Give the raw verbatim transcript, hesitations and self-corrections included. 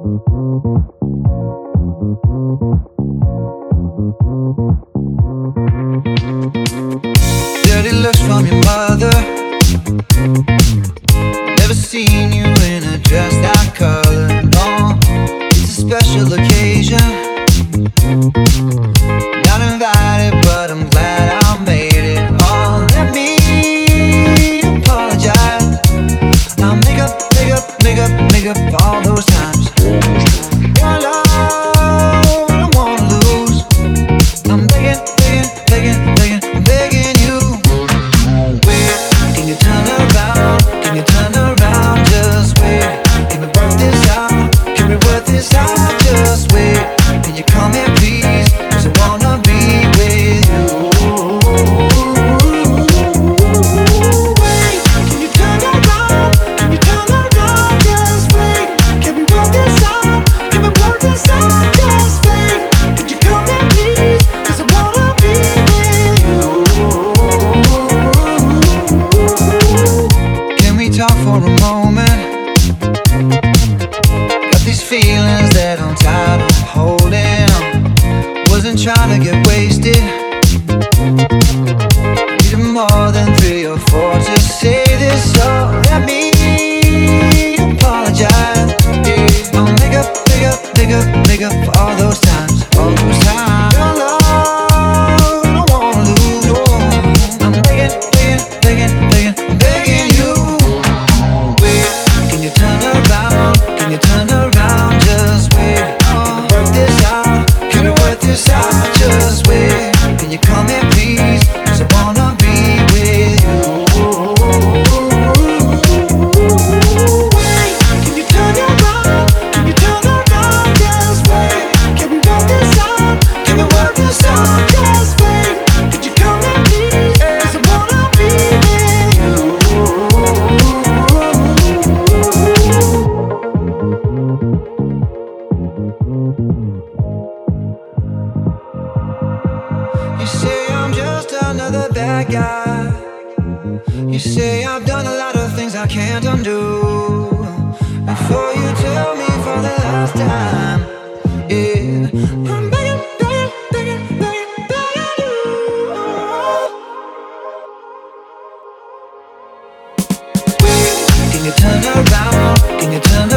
Dirty looks from your mother. Never seen you in a dress that color. No, it's a special occasion. Not invited, but I'm glad I made it. Oh, let me apologize. I'll make up, make up, make up, make up for all those times. Your love, I don't wanna lose. I'm begging, begging, begging, begging, begging you. Wait, can you turn around? Can you turn around? Just wait. Can we work this out? Can we work this out? Just wait. Can you come here, please? 'Cause I wanna be with you. Wait, can you turn around? Can you turn around? Just wait. Can we work this out? Can we work this out? Just wait. Could you come here, please? 'Cause I wanna be with you. Can we talk for a moment? Got these feelings that I'm tired of holding. Wasn't trying to get wasted. Needed more than three or four to say this, so let me apologize. Yeah. I'll make up, make up, make up, make up for all those times, all those times. Your love, I don't wanna lose. Oh, I'm begging, begging, begging, begging, begging you. Wait, can you turn around? Can you turn around? Just wait. Can we work this out? Can we work this out? Just wait. Can you come here, please? 'Cause I wanna be with you. Wait, can you turn around? Can you turn around? Just wait. Can we work this out? Can we work this out? Just wait. Could you come here, please? 'Cause I wanna be with you. You say I'm just another bad guy. You say I've done a lot of things I can't undo. Before you tell me for the last time, yeah, I'm begging, begging, begging, begging, begging you. Wait, can you turn around? Can you turn